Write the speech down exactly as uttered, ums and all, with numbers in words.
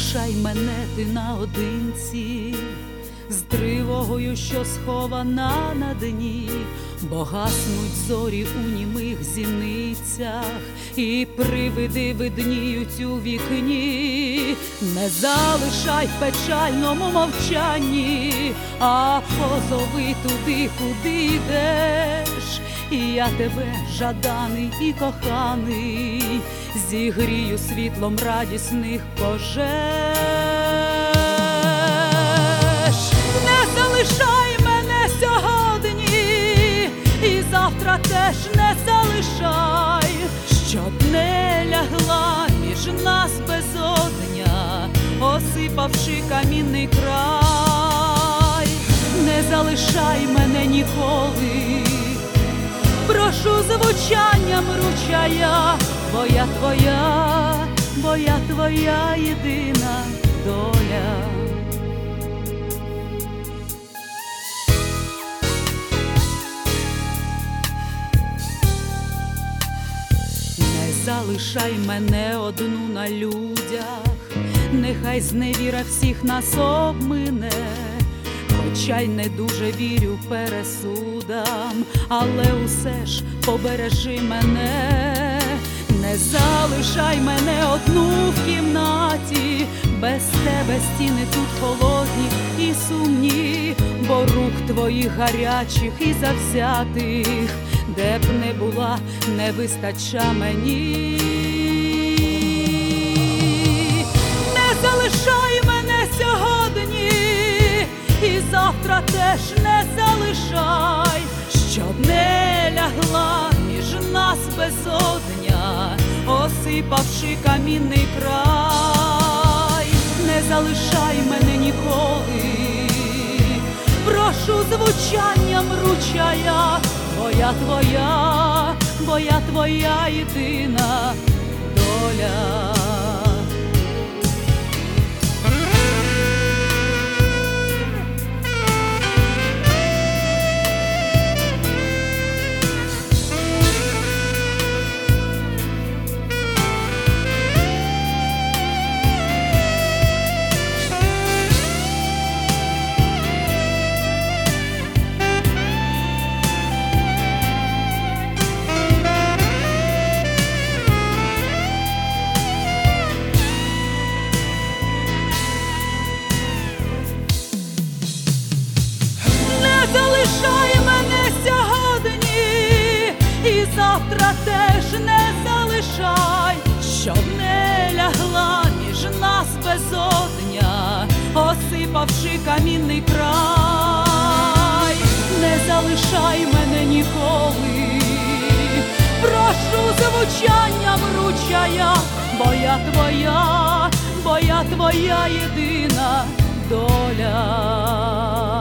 залишай мене ти наодинці, з тривогою, що схована на дні, бо гаснуть зорі у німих зіницях, і привиди видніють у вікні. Не залишай в печальному мовчанні, а позови туди, куди йдеш. І я тебе, жаданий і коханий, зігрію світлом радісних пожеж. Не залишай мене сьогодні, і завтра теж не залишай, щоб не лягла між нас безодня, осипавши камінний край. Не залишай мене ніколи, прошу звучанням ручая, бо я твоя, бо я твоя єдина доля. Не залишай мене одну на людях, нехай зневіра всіх нас обмине. Хоча й не дуже вірю пересудам, але усе ж побережи мене. Не залишай мене одну в кімнаті, без тебе стіни тут холодні і сумні, бо рук твоїх гарячих і завзятих, де б не була, не вистача мені. Не залишай мене сьогодні, і завтра теж не залишай, щоб не лягла між нас безодня, осипавши камінний край. Не залишай мене ніколи, прошу звучанням ручая, бо я твоя, бо я твоя єдина доля. Залишай мене сьогодні, і завтра теж не залишай, щоб не лягла між нас безодня, осипавши камінний край. Не залишай мене ніколи, прошу звучанням ручая, бо я твоя, бо я твоя єдина доля.